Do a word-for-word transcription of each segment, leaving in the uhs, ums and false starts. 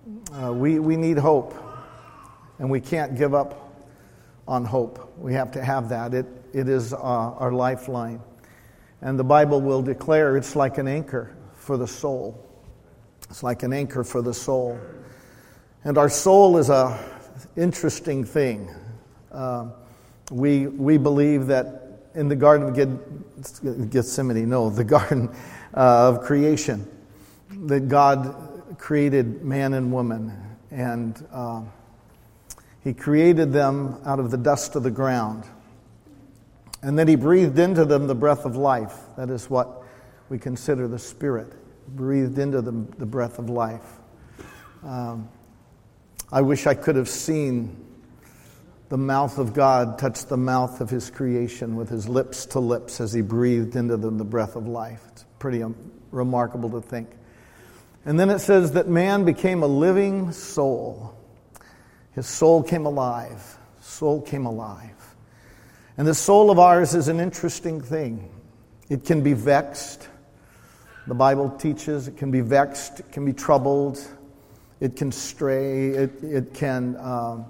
Uh, we, we need hope, and we can't give up on hope. We have to have that. It, it is uh, our lifeline. And the Bible will declare it's like an anchor for the soul. It's like an anchor for the soul. And our soul is a interesting thing. Uh, we we believe that in the Garden of Gethsemane, no, the Garden uh, of Creation, that God created man and woman, and uh, He created them out of the dust of the ground. And then He breathed into them the breath of life. That is what we consider the Spirit. Breathed into them the breath of life. Um, I wish I could have seen the mouth of God touch the mouth of His creation with His lips to lips as He breathed into them the breath of life. It's pretty um, remarkable to think. And then it says that man became a living soul. His soul came alive. Soul came alive. And the soul of ours is an interesting thing. It can be vexed. The Bible teaches it can be vexed, it can be troubled, it can stray, it, it can uh,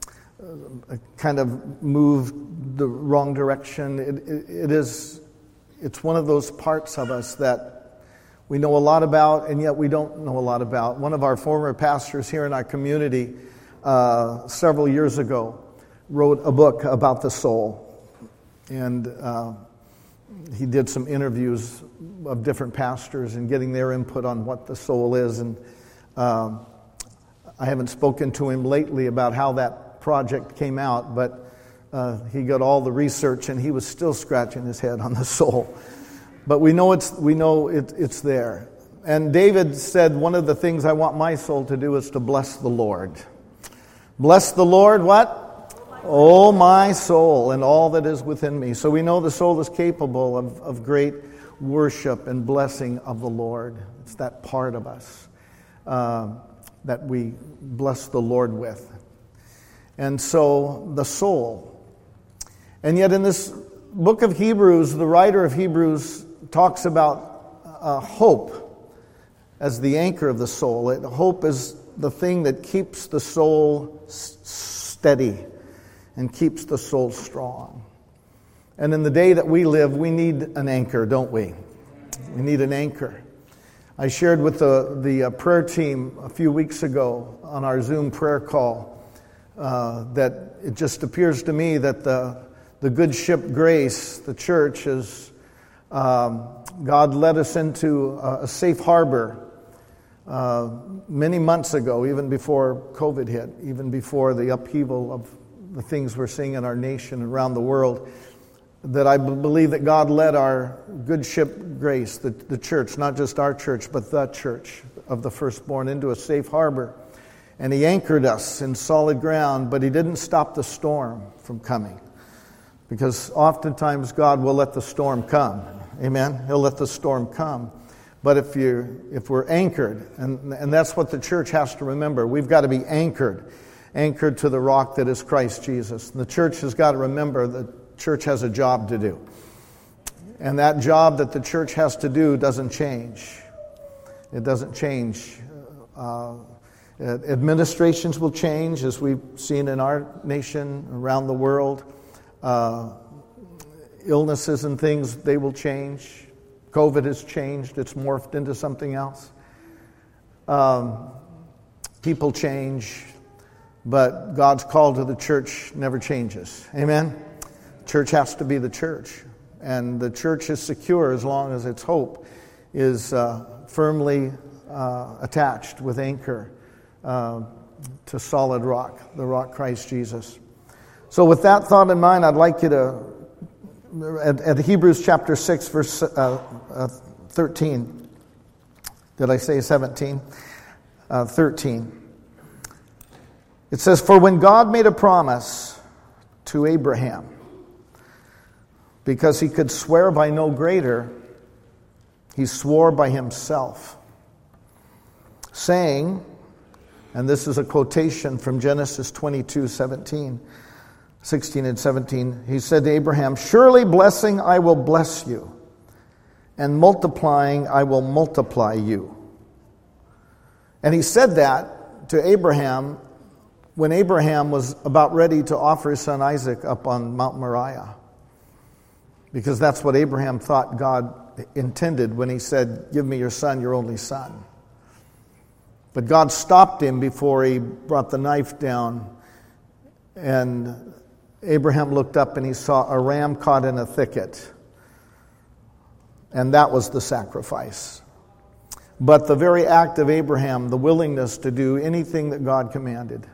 kind of move the wrong direction. It, it, it is, it's one of those parts of us that we know a lot about and yet we don't know a lot about. One of our former pastors here in our community uh, several years ago wrote a book about the soul. And uh, he did some interviews of different pastors and getting their input on what the soul is. And um, I haven't spoken to him lately about how that project came out, but uh, he got all the research and he was still scratching his head on the soul. But we know it's we know it, it's there. And David said, one of the things I want my soul to do is to bless the Lord. Bless the Lord, what? Oh, my soul, and all that is within me. So we know the soul is capable of, of great worship and blessing of the Lord. It's that part of us uh, that we bless the Lord with. And so the soul. And yet in this book of Hebrews, the writer of Hebrews talks about uh, hope as the anchor of the soul. It, hope is the thing that keeps the soul s- steady. And keeps the soul strong. And in the day that we live, we need an anchor, don't we? We need an anchor. I shared with the, the prayer team a few weeks ago on our Zoom prayer call uh, that it just appears to me that the, the good ship Grace, the church, is um, God led us into a, a safe harbor uh, many months ago, even before COVID hit, even before the upheaval of the things we're seeing in our nation and around the world, that I believe that God led our good ship Grace, the, the church, not just our church, but the church of the firstborn, into a safe harbor. And He anchored us in solid ground, but He didn't stop the storm from coming. Because oftentimes God will let the storm come. Amen? He'll let the storm come. But if you if we're anchored, and, and that's what the church has to remember, we've got to be anchored. Anchored to the rock that is Christ Jesus. And the church has got to remember the church has a job to do. And that job that the church has to do doesn't change. It doesn't change. Uh, administrations will change, as we've seen in our nation, around the world. Uh, illnesses and things, they will change. COVID has changed. It's morphed into something else. Um, people change. But God's call to the church never changes. Amen? Church has to be the church. And the church is secure as long as its hope is uh, firmly uh, attached with anchor uh, to solid rock, the rock Christ Jesus. So with that thought in mind, I'd like you to, at, at Hebrews chapter six, verse uh, uh, thirteen. Did I say seventeen? Uh, thirteen. It says, "For when God made a promise to Abraham, because He could swear by no greater, He swore by Himself, saying," and this is a quotation from Genesis twenty-two, seventeen, sixteen and seventeen, He said to Abraham, "Surely blessing I will bless you, and multiplying I will multiply you." And He said that to Abraham when Abraham was about ready to offer his son Isaac up on Mount Moriah. Because that's what Abraham thought God intended when he said, give me your son, your only son. But God stopped him before he brought the knife down. And Abraham looked up and he saw a ram caught in a thicket. And that was the sacrifice. But the very act of Abraham, the willingness to do anything that God commanded,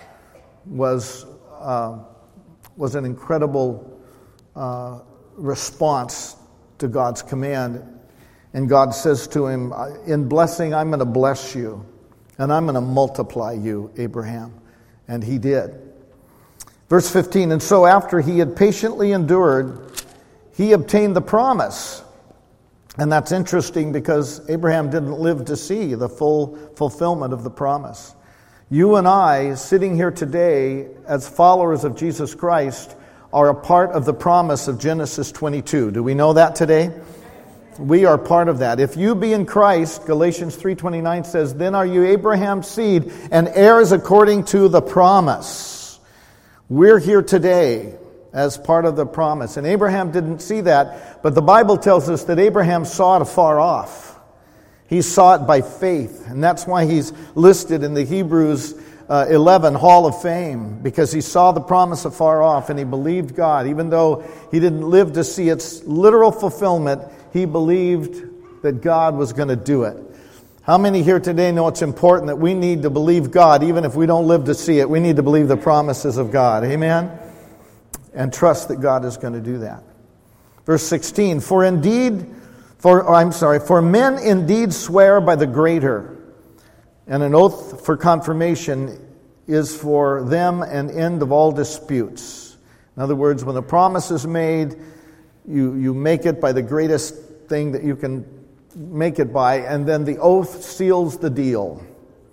was uh, was an incredible uh, response to God's command. And God says to him, in blessing, I'm going to bless you, and I'm going to multiply you, Abraham. And he did. Verse fifteen, and so after he had patiently endured, he obtained the promise. And that's interesting because Abraham didn't live to see the full fulfillment of the promise. You and I, sitting here today as followers of Jesus Christ, are a part of the promise of Genesis twenty-two. Do we know that today? We are part of that. If you be in Christ, Galatians three twenty-nine says, then are you Abraham's seed and heirs according to the promise. We're here today as part of the promise. And Abraham didn't see that, but the Bible tells us that Abraham saw it afar off. He saw it by faith, and that's why he's listed in the Hebrews uh, eleven Hall of Fame, because he saw the promise afar off and he believed God. Even though he didn't live to see its literal fulfillment, he believed that God was going to do it. How many here today know it's important that we need to believe God, even if we don't live to see it? We need to believe the promises of God. Amen? And trust that God is going to do that. Verse sixteen, for indeed... For, oh, I'm sorry, for men indeed swear by the greater, and an oath for confirmation is for them an end of all disputes. In other words, when a promise is made, you, you make it by the greatest thing that you can make it by, and then the oath seals the deal.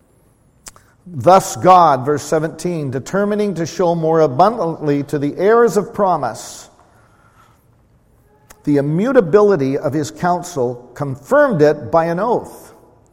Thus God, verse seventeen, determining to show more abundantly to the heirs of promise the immutability of his counsel, confirmed it by an oath.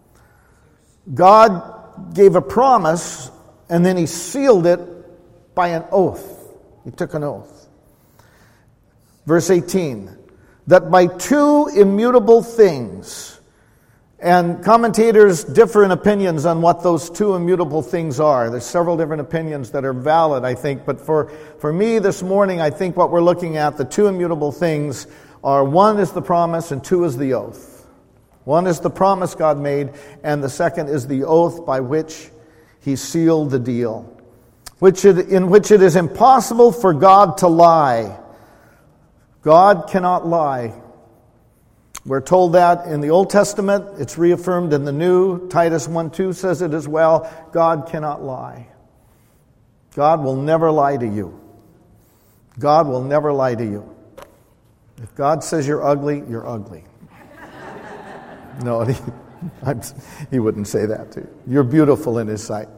God gave a promise, and then he sealed it by an oath. He took an oath. Verse eighteen, that by two immutable things, and commentators differ in opinions on what those two immutable things are. There's several different opinions that are valid, I think, but for, for me this morning, I think what we're looking at, the two immutable things are, one is the promise and two is the oath. One is the promise God made, and the second is the oath by which he sealed the deal, which it, in which it is impossible for God to lie. God cannot lie. We're told that in the Old Testament. It's reaffirmed in the New. Titus one two says it as well. God cannot lie. God will never lie to you. God will never lie to you. If God says you're ugly, you're ugly. No, he, he wouldn't say that to you. You're beautiful in his sight.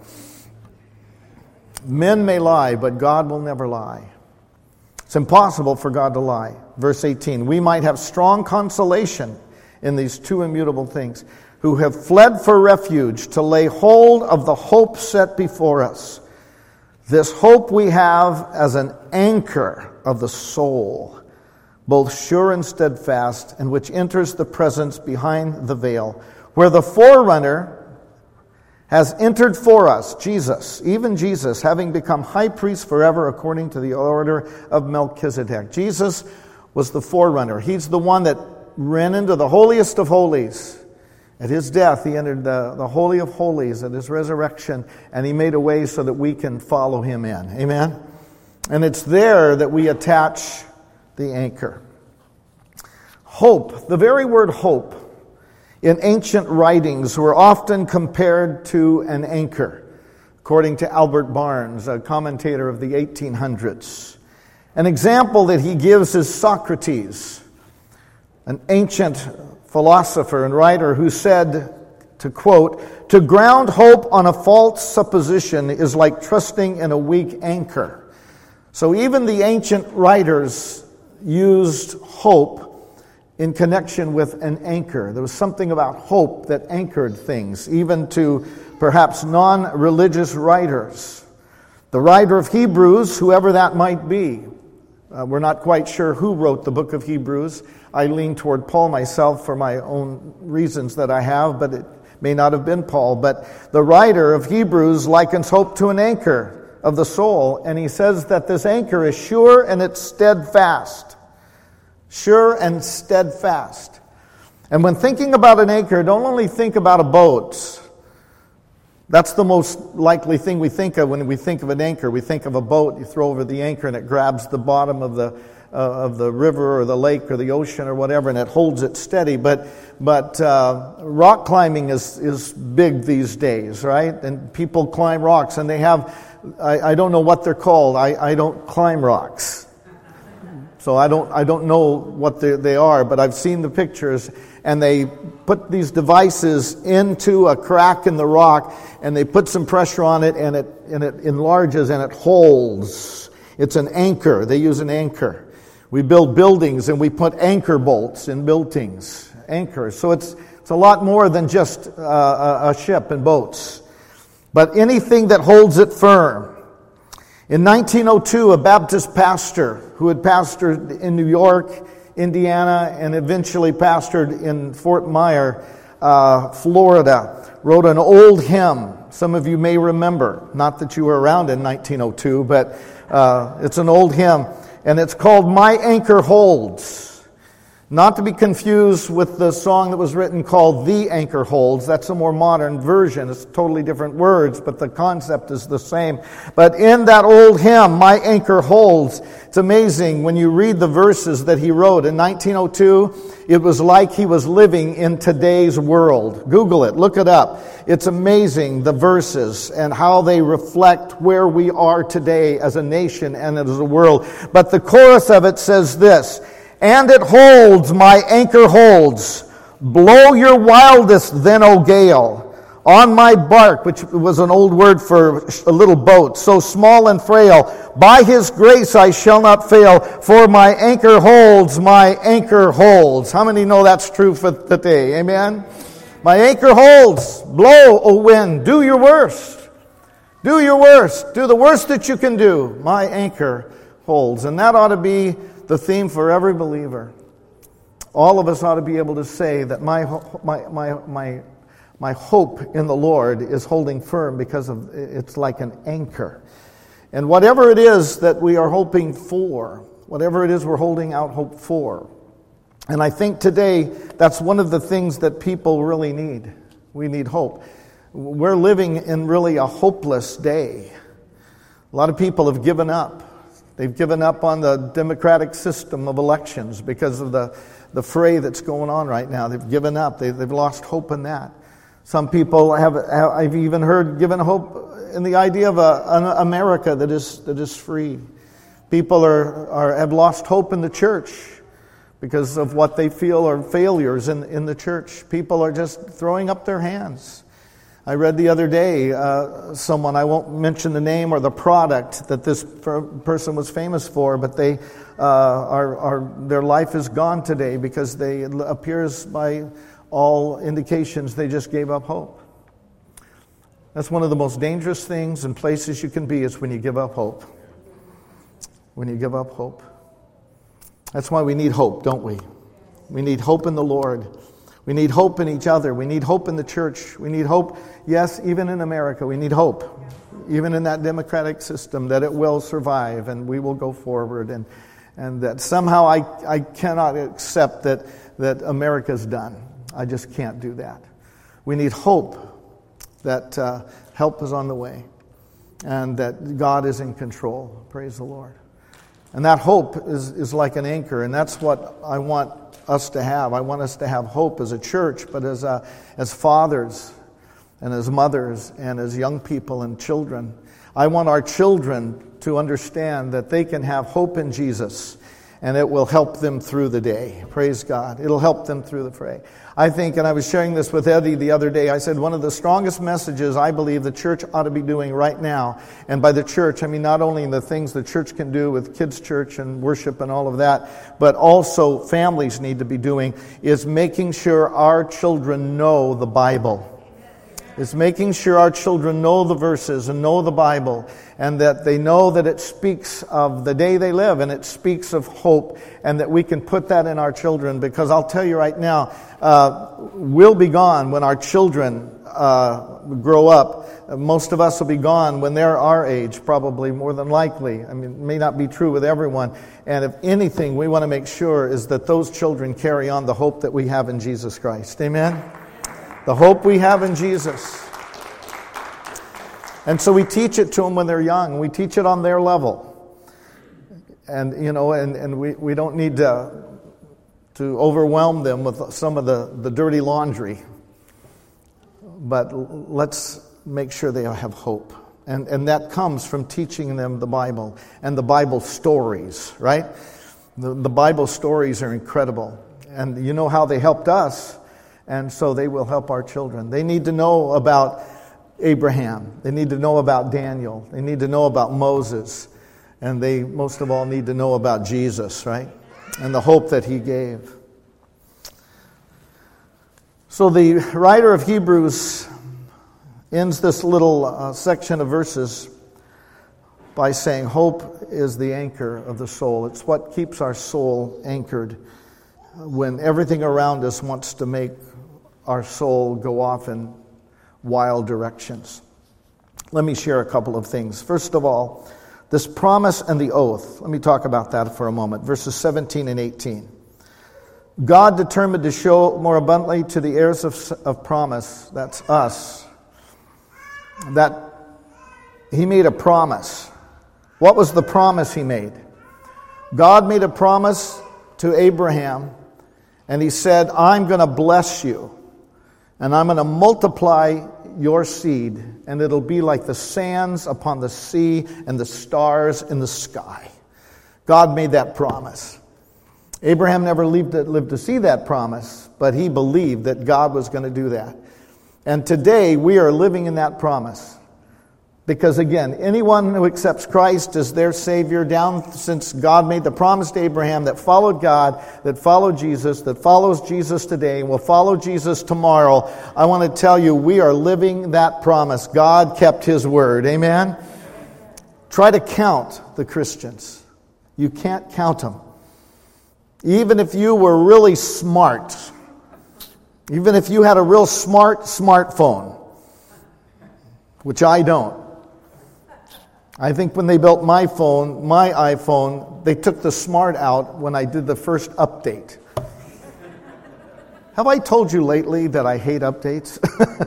Men may lie, but God will never lie. It's impossible for God to lie. Verse eighteen, we might have strong consolation in these two immutable things, who have fled for refuge to lay hold of the hope set before us. This hope we have as an anchor of the soul, both sure and steadfast, and which enters the presence behind the veil, where the forerunner has entered for us, Jesus, even Jesus, having become high priest forever according to the order of Melchizedek. Jesus was the forerunner. He's the one that ran into the holiest of holies. At his death, he entered the, the Holy of Holies at his resurrection, and he made a way so that we can follow him in. Amen? And it's there that we attach the anchor. Hope, the very word hope, in ancient writings were often compared to an anchor, according to Albert Barnes, a commentator of the eighteen hundreds. An example that he gives is Socrates, an ancient philosopher and writer who said, to quote, "To ground hope on a false supposition is like trusting in a weak anchor." So even the ancient writers used hope in connection with an anchor. There was something about hope that anchored things, even to perhaps non-religious writers. The writer of Hebrews, whoever that might be, uh, we're not quite sure who wrote the book of Hebrews. I lean toward Paul myself for my own reasons that I have, but it may not have been Paul. But the writer of Hebrews likens hope to an anchor of the soul, and he says that this anchor is sure and it's steadfast. Sure and steadfast. And when thinking about an anchor, don't only think about a boat. That's the most likely thing we think of when we think of an anchor. We think of a boat, you throw over the anchor and it grabs the bottom of the uh, of the river or the lake or the ocean or whatever, and it holds it steady. But but uh, rock climbing is, is big these days, right? And people climb rocks, and they have, I, I don't know what they're called. I, I don't climb rocks. So I don't I don't know what they, they are, but I've seen the pictures, and they put these devices into a crack in the rock, and they put some pressure on it, and it and it enlarges and it holds. It's an anchor. They use an anchor. We build buildings and we put anchor bolts in buildings, anchors. So it's it's a lot more than just uh, a, a ship and boats, but anything that holds it firm. In nineteen oh two, a Baptist pastor who had pastored in New York, Indiana, and eventually pastored in Fort Myer, uh, Florida, wrote an old hymn. Some of you may remember, not that you were around in nineteen oh two, but uh, it's an old hymn, and it's called "My Anchor Holds." Not to be confused with the song that was written called "The Anchor Holds." That's a more modern version. It's totally different words, but the concept is the same. But in that old hymn, "My Anchor Holds," it's amazing when you read the verses that he wrote. In nineteen oh two, it was like he was living in today's world. Google it, look it up. It's amazing, the verses and how they reflect where we are today as a nation and as a world. But the chorus of it says this: "And it holds, my anchor holds. Blow your wildest then, O gale, on my bark," which was an old word for a little boat, "so small and frail. By his grace I shall not fail, for my anchor holds, my anchor holds." How many know that's true for today? Amen? My anchor holds. Blow, O wind. Do your worst. Do your worst. Do the worst that you can do. My anchor holds. And that ought to be the theme for every believer. All of us ought to be able to say that my my my my my hope in the Lord is holding firm, because of it's like an anchor. And whatever it is that we are hoping for, whatever it is we're holding out hope for. And I think today that's one of the things that people really need. We need hope. We're living in really a hopeless day. A lot of people have given up. They've given up on the democratic system of elections because of the, the fray that's going on right now. They've given up. They, they've lost hope in that. Some people have, have, I've even heard, given hope in the idea of a, an America that is that is free. People are, are have lost hope in the church because of what they feel are failures in, in the church. People are just throwing up their hands. I read the other day, uh, someone, I won't mention the name or the product that this per- person was famous for, but they uh, are, are their life is gone today because they, it appears by all indications they just gave up hope. That's one of the most dangerous things and places you can be, is when you give up hope. When you give up hope. That's why we need hope, don't we? We need hope in the Lord. We need hope in each other. We need hope in the church. We need hope, yes, even in America. We need hope, even in that democratic system, that it will survive and we will go forward. And and that somehow I, I cannot accept that, that America's done. I just can't do that. We need hope that uh, help is on the way and that God is in control. Praise the Lord. And that hope is, is like an anchor, and that's what I want us to have. I want us to have hope as a church, but as a, as fathers and as mothers and as young people and children. I want our children to understand that they can have hope in Jesus, and it will help them through the day. Praise God. It'll help them through the fray. I think, and I was sharing this with Eddie the other day, I said one of the strongest messages I believe the church ought to be doing right now, and by the church, I mean not only the things the church can do with kids' church and worship and all of that, but also families need to be doing, is making sure our children know the Bible. It's making sure our children know the verses and know the Bible, and that they know that it speaks of the day they live, and it speaks of hope, and that we can put that in our children. Because I'll tell you right now, uh, we'll be gone when our children uh, grow up. Most of us will be gone when they're our age, probably, more than likely. I mean, it may not be true with everyone. And if anything, we want to make sure is that those children carry on the hope that we have in Jesus Christ. Amen? The hope we have in Jesus. And so we teach it to them when they're young. We teach it on their level. And, you know, and, and we, we don't need to, to overwhelm them with some of the, the dirty laundry. But let's make sure they have hope. And, and that comes from teaching them the Bible and the Bible stories, right? The, the Bible stories are incredible. And you know how they helped us. And so they will help our children. They need to know about Abraham. They need to know about Daniel. They need to know about Moses. And they, most of all, need to know about Jesus, right? And the hope that he gave. So the writer of Hebrews ends this little uh, section of verses by saying, hope is the anchor of the soul. It's what keeps our soul anchored when everything around us wants to make our soul go off in wild directions. Let me share a couple of things. First of all, this promise and the oath. Let me talk about that for a moment. Verses seventeen and eighteen. God determined to show more abundantly to the heirs of, of promise, that's us, that he made a promise. What was the promise he made? God made a promise to Abraham, and he said, I'm going to bless you. And I'm going to multiply your seed, and it'll be like the sands upon the sea and the stars in the sky. God made that promise. Abraham never lived to, lived to see that promise, but he believed that God was going to do that. And today we are living in that promise. Because again, anyone who accepts Christ as their Savior, down since God made the promise to Abraham, that followed God, that followed Jesus, that follows Jesus today, and will follow Jesus tomorrow, I want to tell you, we are living that promise. God kept His word. Amen? Try to count the Christians. You can't count them. Even if you were really smart, even if you had a real smart smartphone, which I don't. I think when they built my phone, my iPhone, they took the smart out when I did the first update. Have I told you lately that I hate updates?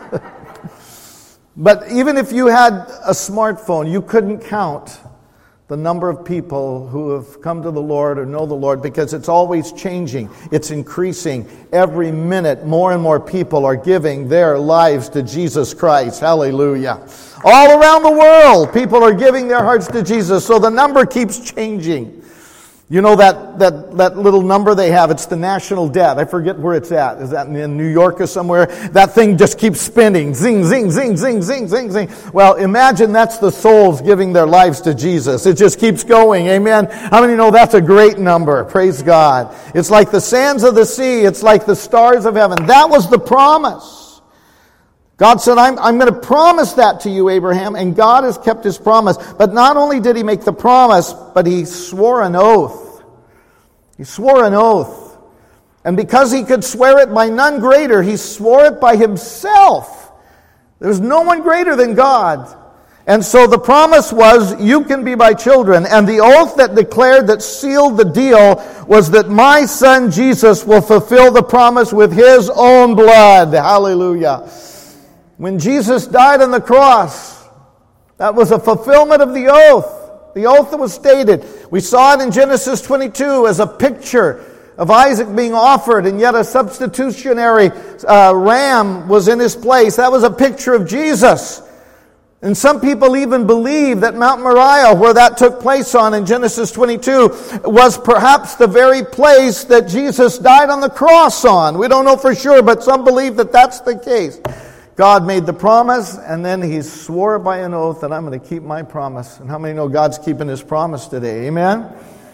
But even if you had a smartphone, you couldn't count the number of people who have come to the Lord or know the Lord, because it's always changing. It's increasing. Every minute, more and more people are giving their lives to Jesus Christ. Hallelujah. All around the world, people are giving their hearts to Jesus. So the number keeps changing. You know that, that, that little number they have, it's the national debt. I forget where it's at. Is that in New York or somewhere? That thing just keeps spinning. Zing, zing, zing, zing, zing, zing, zing. Well, imagine that's the souls giving their lives to Jesus. It just keeps going. Amen. How many know that's a great number? Praise God. It's like the sands of the sea. It's like the stars of heaven. That was the promise. God said, I'm, I'm going to promise that to you, Abraham, and God has kept His promise. But not only did He make the promise, but He swore an oath. He swore an oath. And because He could swear it by none greater, He swore it by Himself. There's no one greater than God. And so the promise was, you can be my children. And the oath that declared, that sealed the deal, was that my son Jesus will fulfill the promise with His own blood. Hallelujah. When Jesus died on the cross, that was a fulfillment of the oath. The oath that was stated. We saw it in Genesis twenty-two as a picture of Isaac being offered, and yet a substitutionary uh, ram was in his place. That was a picture of Jesus. And some people even believe that Mount Moriah, where that took place on in Genesis twenty-two, was perhaps the very place that Jesus died on the cross on. We don't know for sure, but some believe that that's the case. God made the promise, and then He swore by an oath that I'm going to keep my promise. And how many know God's keeping His promise today? Amen?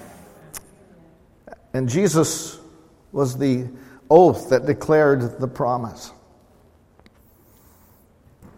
And Jesus was the oath that declared the promise.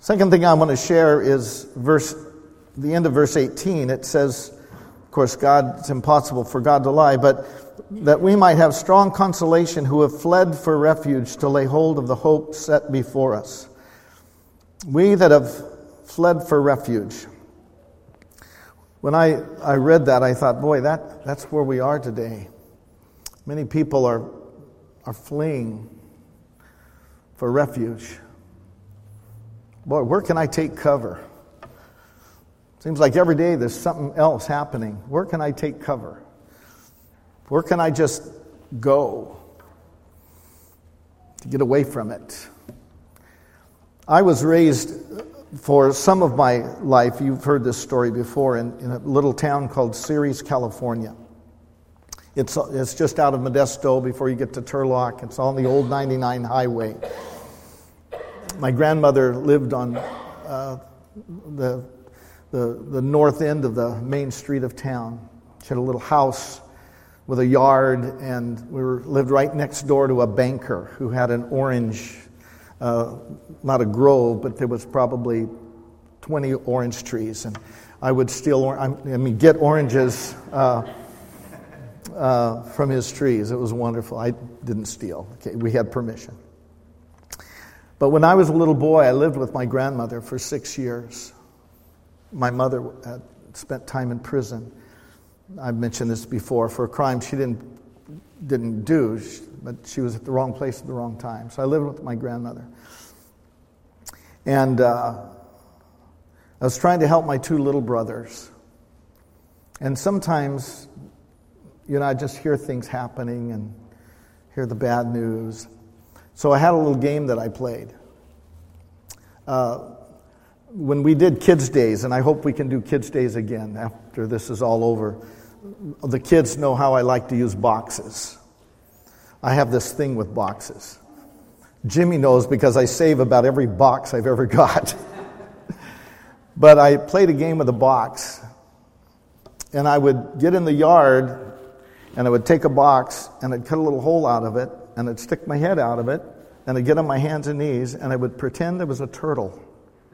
Second thing I want to share is verse, the end of verse eighteen. It says, of course, God, it's impossible for God to lie, but that we might have strong consolation who have fled for refuge to lay hold of the hope set before us. We that have fled for refuge. When I, I read that, I thought, boy, that, that's where we are today. Many people are, are fleeing for refuge. Boy, where can I take cover? Seems like every day there's something else happening. Where can I take cover? Where can I just go to get away from it? I was raised for some of my life, you've heard this story before, in, in a little town called Ceres, California. It's, it's just out of Modesto before you get to Turlock. It's on the old ninety-nine highway. My grandmother lived on uh, the, the, the north end of the main street of town. She had a little house with a yard, and we were, lived right next door to a banker who had an orange, uh, not a grove, but there was probably twenty orange trees. And I would steal, or- I mean, get oranges uh, uh, from his trees. It was wonderful. I didn't steal. Okay, we had permission. But when I was a little boy, I lived with my grandmother for six years. My mother had spent time in prison. I've mentioned this before, for a crime she didn't didn't do, but she was at the wrong place at the wrong time. So I lived with my grandmother. And uh, I was trying to help my two little brothers. And sometimes, you know, I just hear things happening and hear the bad news. So I had a little game that I played. Uh, when we did Kids Days, and I hope we can do Kids Days again after this is all over, the kids know how I like to use boxes. I have this thing with boxes. Jimmy knows because I save about every box I've ever got. But I played a game with a box, and I would get in the yard, and I would take a box, and I'd cut a little hole out of it, and I'd stick my head out of it, and I'd get on my hands and knees, and I would pretend there was a turtle.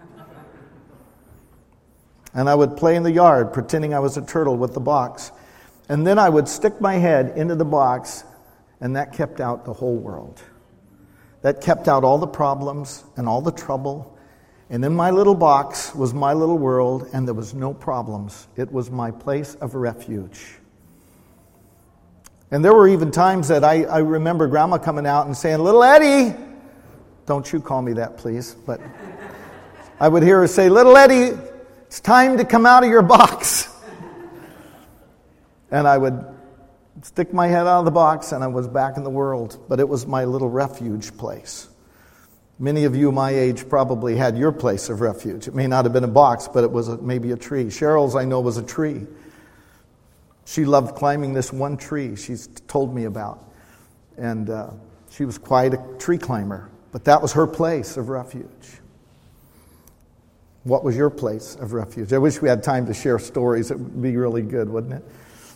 And I would play in the yard, pretending I was a turtle with the box. And then I would stick my head into the box, and that kept out the whole world. That kept out all the problems and all the trouble. And in my little box was my little world, and there was no problems. It was my place of refuge. And there were even times that I, I remember Grandma coming out and saying, "Little Eddie," don't you call me that, please, but I would hear her say, "Little Eddie, it's time to come out of your box." And I would stick my head out of the box, and I was back in the world. But it was my little refuge place. Many of you my age probably had your place of refuge. It may not have been a box, but it was a, maybe a tree. Cheryl's, I know, was a tree. She loved climbing this one tree she's told me about. And uh, she was quite a tree climber. But that was her place of refuge. What was your place of refuge? I wish we had time to share stories. It would be really good, wouldn't it?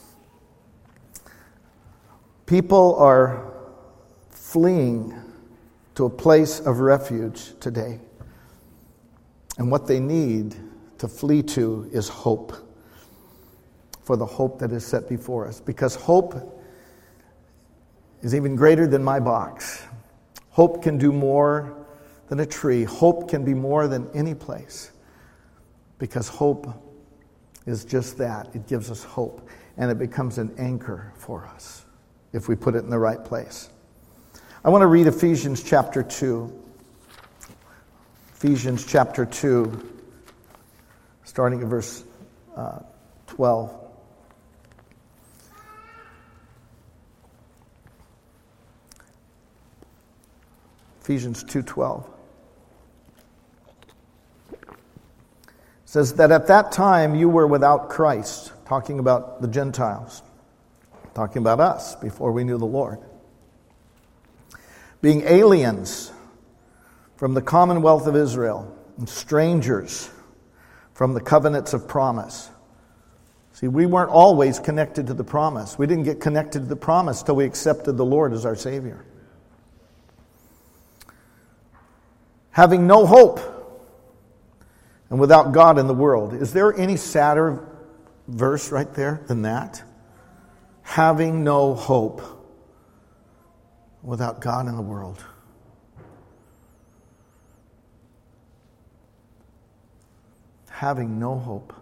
People are fleeing to a place of refuge today. And what they need to flee to is hope. For the hope that is set before us. Because hope is even greater than my box. Hope can do more than a tree. Hope can be more than any place. Because hope is just that. It gives us hope. And it becomes an anchor for us if we put it in the right place. I want to read Ephesians chapter two. Ephesians chapter two, starting at verse uh, twelve. Ephesians two twelve. Says that at that time you were without Christ, talking about the Gentiles, talking about us before we knew the Lord, being aliens from the commonwealth of Israel and strangers from the covenants of promise. See, we weren't always connected to the promise. We didn't get connected to the promise till we accepted the Lord as our Savior. Having no hope and without God in the world. Is there any sadder verse right there than that? Having no hope without God in the world. Having no hope.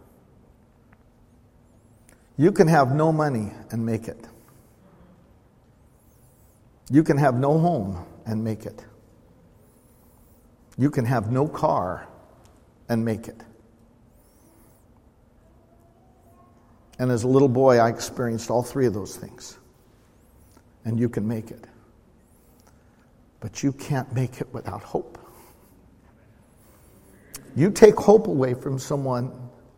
You can have no money and make it. You can have no home and make it. You can have no car and make it. And as a little boy, I experienced all three of those things. And you can make it. But you can't make it without hope. You take hope away from someone,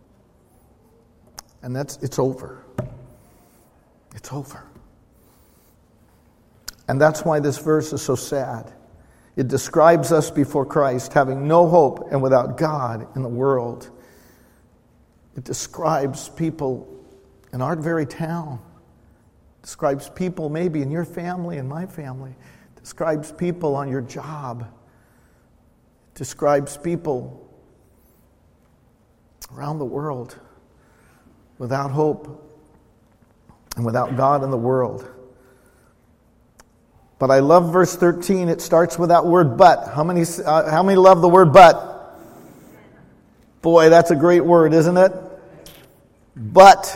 and that's it's over. It's over. And that's why this verse is so sad. It describes us before Christ having no hope and without God in the world. It describes people in our very town. It describes people maybe in your family and my family. It describes people on your job. It describes people around the world without hope and without God in the world. But I love verse thirteen. It starts with that word but. How many, uh, how many love the word but? Boy, that's a great word, isn't it? But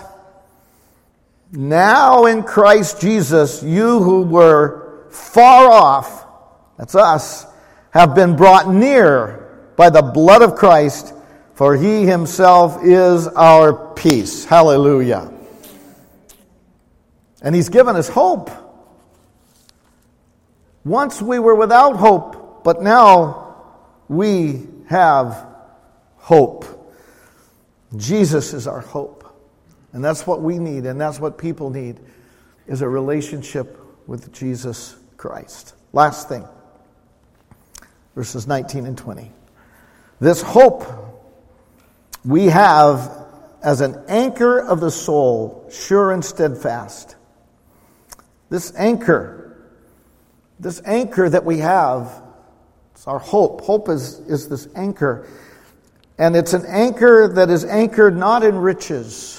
now in Christ Jesus, you who were far off, that's us, have been brought near by the blood of Christ, for he himself is our peace. Hallelujah. And he's given us hope. Once we were without hope, but now we have hope. Jesus is our hope. And that's what we need, and that's what people need, is a relationship with Jesus Christ. Last thing, verses nineteen and twenty. This hope we have as an anchor of the soul, sure and steadfast. This anchor This anchor that we have, it's our hope. Hope is, is this anchor. And it's an anchor that is anchored not in riches.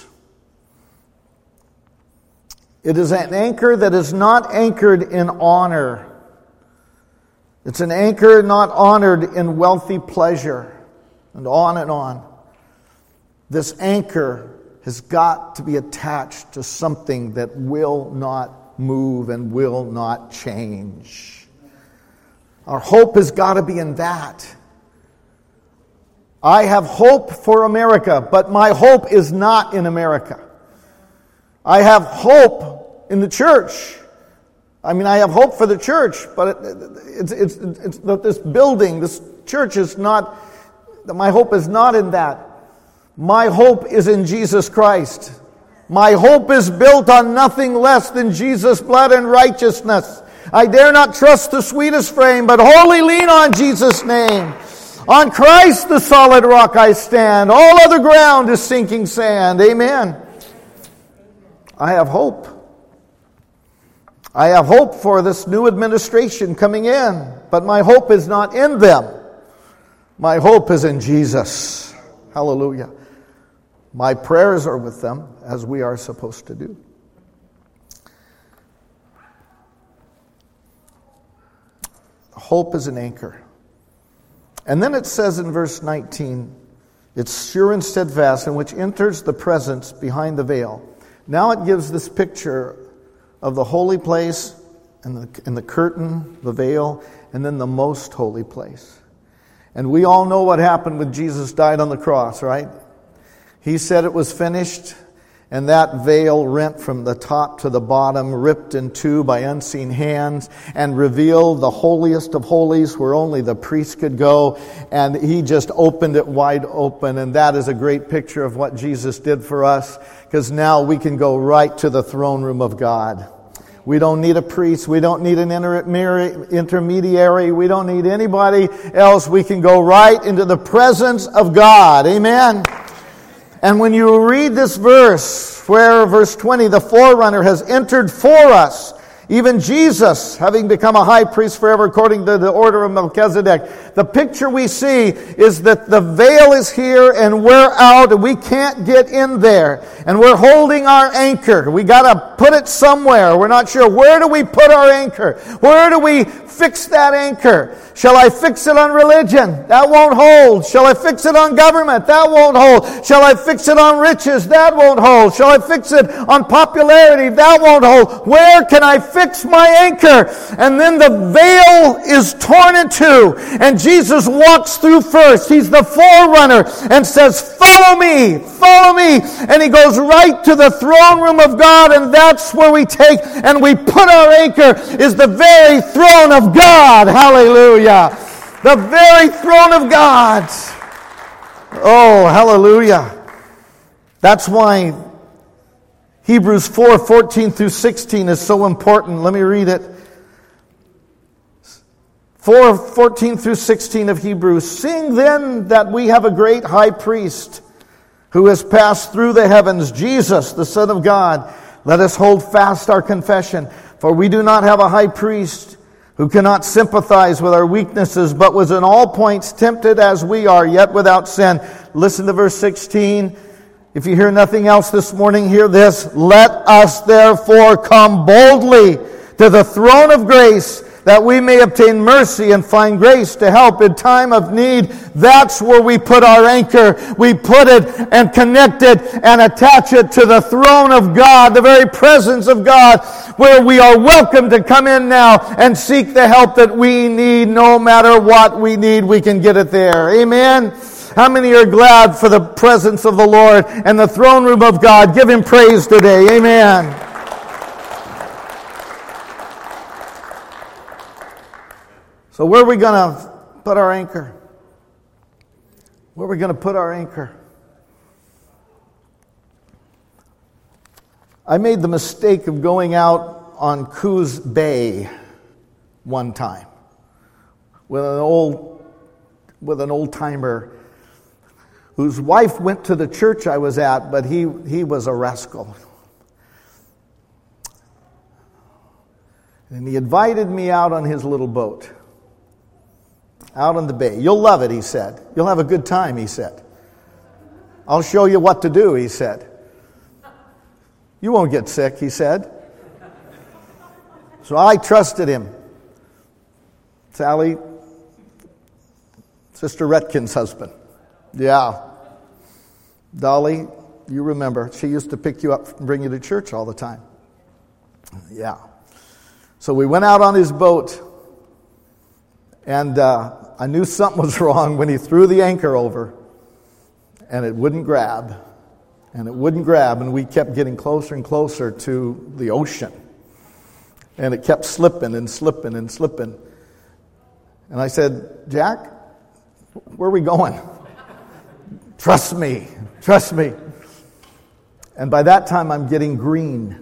It is an anchor that is not anchored in honor. It's an anchor not honored in wealthy pleasure. And on and on. This anchor has got to be attached to something that will not move and will not change. Our hope has got to be in that. I have hope for America, but my hope is not in America. I have hope in the church. I mean, I have hope for the church, but it, it's, it's, it's that this building, this church is not, my hope is not in that. My hope is in Jesus Christ. My hope is built on nothing less than Jesus' blood and righteousness. I dare not trust the sweetest frame, but wholly lean on Jesus' name. On Christ the solid rock I stand. All other ground is sinking sand. Amen. I have hope. I have hope for this new administration coming in, but my hope is not in them. My hope is in Jesus. Hallelujah. My prayers are with them, as we are supposed to do. Hope is an anchor. And then it says in verse nineteen, it's sure and steadfast, in which enters the presence behind the veil. Now it gives this picture of the holy place and the, and the curtain, the veil, and then the most holy place. And we all know what happened when Jesus died on the cross, right? He said it was finished, and that veil rent from the top to the bottom, ripped in two by unseen hands, and revealed the holiest of holies where only the priest could go. And he just opened it wide open. And that is a great picture of what Jesus did for us, because now we can go right to the throne room of God. We don't need a priest. We don't need an intermediary. We don't need anybody else. We can go right into the presence of God. Amen. And when you read this verse, where verse twenty, the forerunner has entered for us, even Jesus, having become a high priest forever according to the order of Melchizedek, The picture we see is that the veil is here and we're out and we can't get in there. And we're holding our anchor. We got to put it somewhere. We're not sure. Where do we put our anchor? Where do we fix that anchor? Shall I fix it on religion? That won't hold. Shall I fix it on government? That won't hold. Shall I fix it on riches? That won't hold. Shall I fix it on popularity? That won't hold. Where can I fix my anchor? And then the veil is torn in two, and Jesus walks through first. He's the forerunner and says, follow me, follow me. And he goes right to the throne room of God, and that's where we take and we put our anchor, is the very throne of God. Hallelujah. The very throne of God. Oh, hallelujah. That's why Hebrews four, fourteen through sixteen is so important. Let me read it. four, fourteen through sixteen of Hebrews. Seeing then that we have a great high priest who has passed through the heavens, Jesus, the Son of God, let us hold fast our confession. For we do not have a high priest who cannot sympathize with our weaknesses, but was in all points tempted as we are, yet without sin. Listen to verse sixteen. If you hear nothing else this morning, hear this. Let us therefore come boldly to the throne of grace, that we may obtain mercy and find grace to help in time of need. That's where we put our anchor. We put it and connect it and attach it to the throne of God, the very presence of God, where we are welcome to come in now and seek the help that we need. No matter what we need, we can get it there. Amen. How many are glad for the presence of the Lord and the throne room of God? Give Him praise today. Amen. So where are we going to put our anchor? Where are we going to put our anchor? I made the mistake of going out on Coos Bay one time with an old with an old timer whose wife went to the church I was at, but he, he was a rascal. And he invited me out on his little boat, out on the bay. You'll love it, he said. You'll have a good time, he said. I'll show you what to do, he said. You won't get sick, he said. So I trusted him. Sally, Sister Retkin's husband. Yeah. Dolly, you remember, she used to pick you up and bring you to church all the time. Yeah. So we went out on his boat, and uh, I knew something was wrong when he threw the anchor over, and it wouldn't grab, and it wouldn't grab, and we kept getting closer and closer to the ocean, and it kept slipping and slipping and slipping. And I said, Jack, where are we going? Trust me, trust me. And by that time, I'm getting green.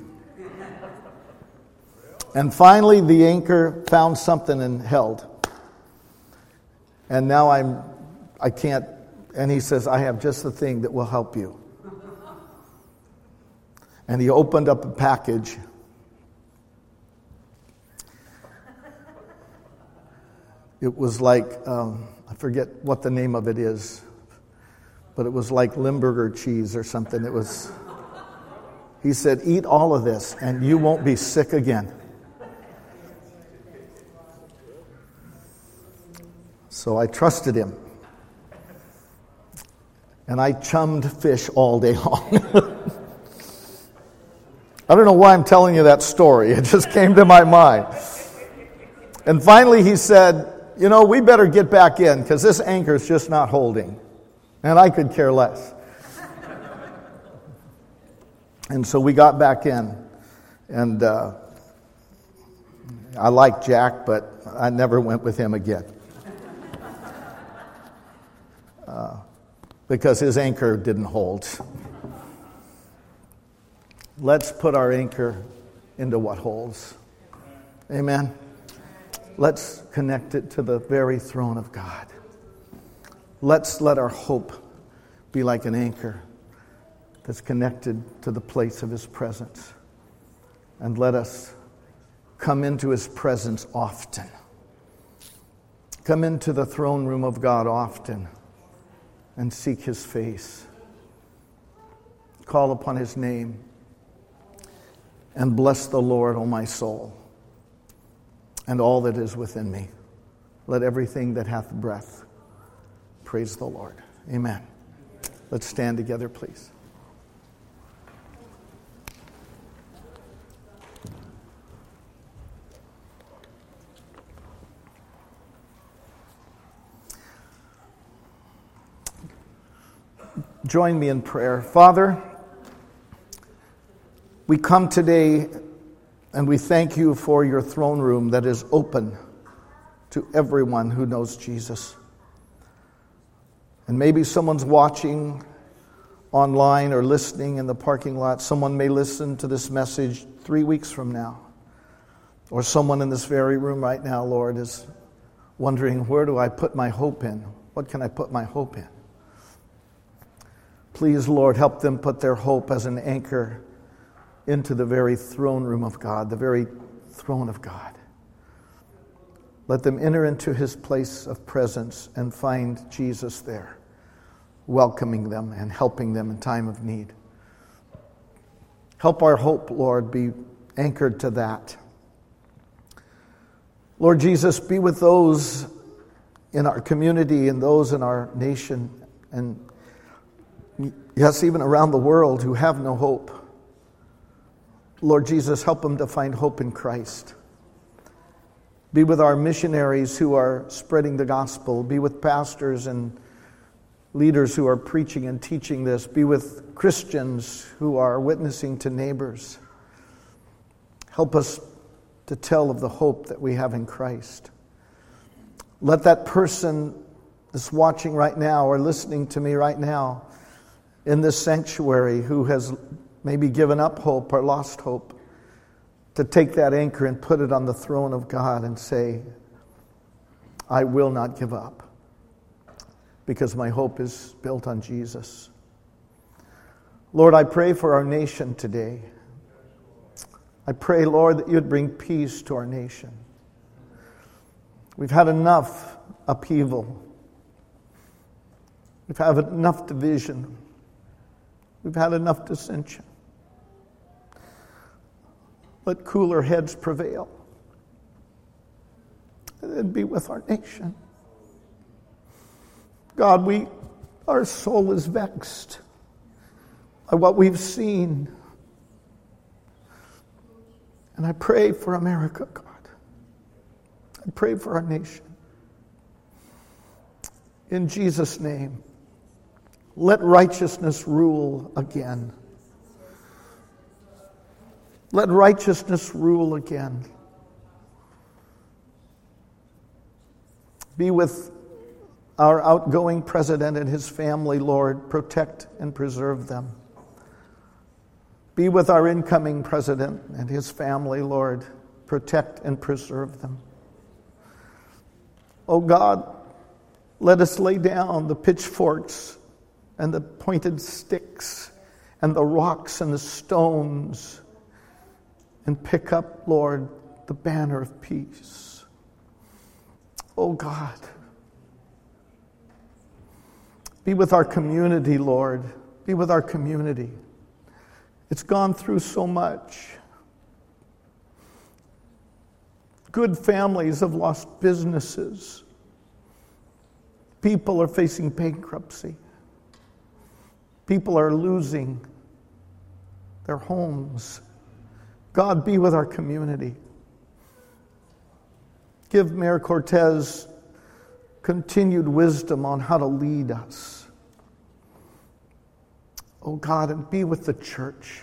And finally, the anchor found something and held. And now I'm, I can't, and he says, I have just the thing that will help you. And he opened up a package. It was like, um, I forget what the name of it is, but it was like Limburger cheese or something. It was, he said, eat all of this and you won't be sick again. So I trusted him. And I chummed fish all day long. I don't know why I'm telling you that story. It just came to my mind. And finally he said, you know, we better get back in because this anchor's just not holding. And I could care less. And so we got back in. And uh, I like Jack, but I never went with him again. Uh, because his anchor didn't hold. Let's put our anchor into what holds. Amen. Let's connect it to the very throne of God. Let's let our hope be like an anchor that's connected to the place of His presence. And let us come into His presence often. Come into the throne room of God often and seek His face. Call upon His name and bless the Lord, O my soul, and all that is within me. Let everything that hath breath praise the Lord. Amen. Let's stand together, please. Join me in prayer. Father, we come today and we thank you for your throne room that is open to everyone who knows Jesus. And maybe someone's watching online or listening in the parking lot. Someone may listen to this message three weeks from now. Or someone in this very room right now, Lord, is wondering, where do I put my hope in? What can I put my hope in? Please, Lord, help them put their hope as an anchor into the very throne room of God, the very throne of God. Let them enter into His place of presence and find Jesus there, welcoming them and helping them in time of need. Help our hope, Lord, be anchored to that. Lord Jesus, be with those in our community and those in our nation and yes, even around the world who have no hope. Lord Jesus, help them to find hope in Christ. Be with our missionaries who are spreading the gospel. Be with pastors and leaders who are preaching and teaching this. Be with Christians who are witnessing to neighbors. Help us to tell of the hope that we have in Christ. Let that person that's watching right now or listening to me right now in this sanctuary who has maybe given up hope or lost hope, to take that anchor and put it on the throne of God and say, I will not give up because my hope is built on Jesus. Lord, I pray for our nation today. I pray, Lord, that you'd bring peace to our nation. We've had enough upheaval. We've had enough division. We've had enough dissension. Let cooler heads prevail. And then be with our nation. God, we, our soul is vexed by what we've seen. And I pray for America, God. I pray for our nation. In Jesus' name, let righteousness rule again. Let righteousness rule again. Be with our outgoing president and his family, Lord. Protect and preserve them. Be with our incoming president and his family, Lord. Protect and preserve them. Oh God, let us lay down the pitchforks and the pointed sticks and the rocks and the stones and pick up, Lord, the banner of peace. Oh God, be with our community, Lord. Be with our community. It's gone through so much. Good families have lost businesses. People are facing bankruptcy. People are losing their homes. God, be with our community. Give Mayor Cortez continued wisdom on how to lead us. Oh God, and be with the church.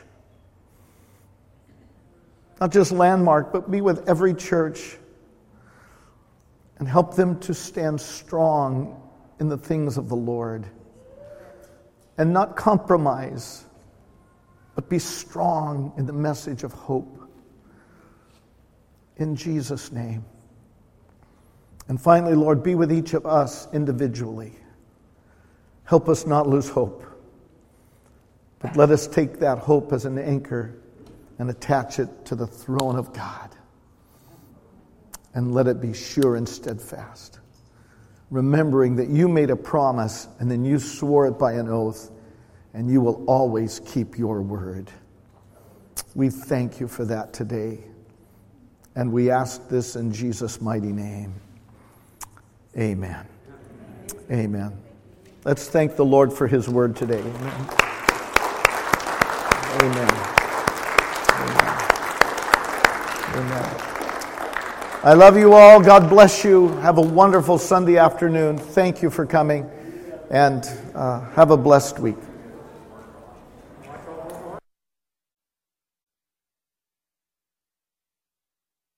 Not just Landmark, but be with every church and help them to stand strong in the things of the Lord and not compromise, but be strong in the message of hope. In Jesus' name. And finally, Lord, be with each of us individually. Help us not lose hope. But let us take that hope as an anchor and attach it to the throne of God. And let it be sure and steadfast. remembering that you made a promise and then you swore it by an oath, and you will always keep your word. We thank you for that today. And we ask this in Jesus' mighty name. Amen. Amen. Let's thank the Lord for his word today. Amen. Amen. Amen. Amen. I love you all. God bless you. Have a wonderful Sunday afternoon. Thank you for coming. And uh, have a blessed week.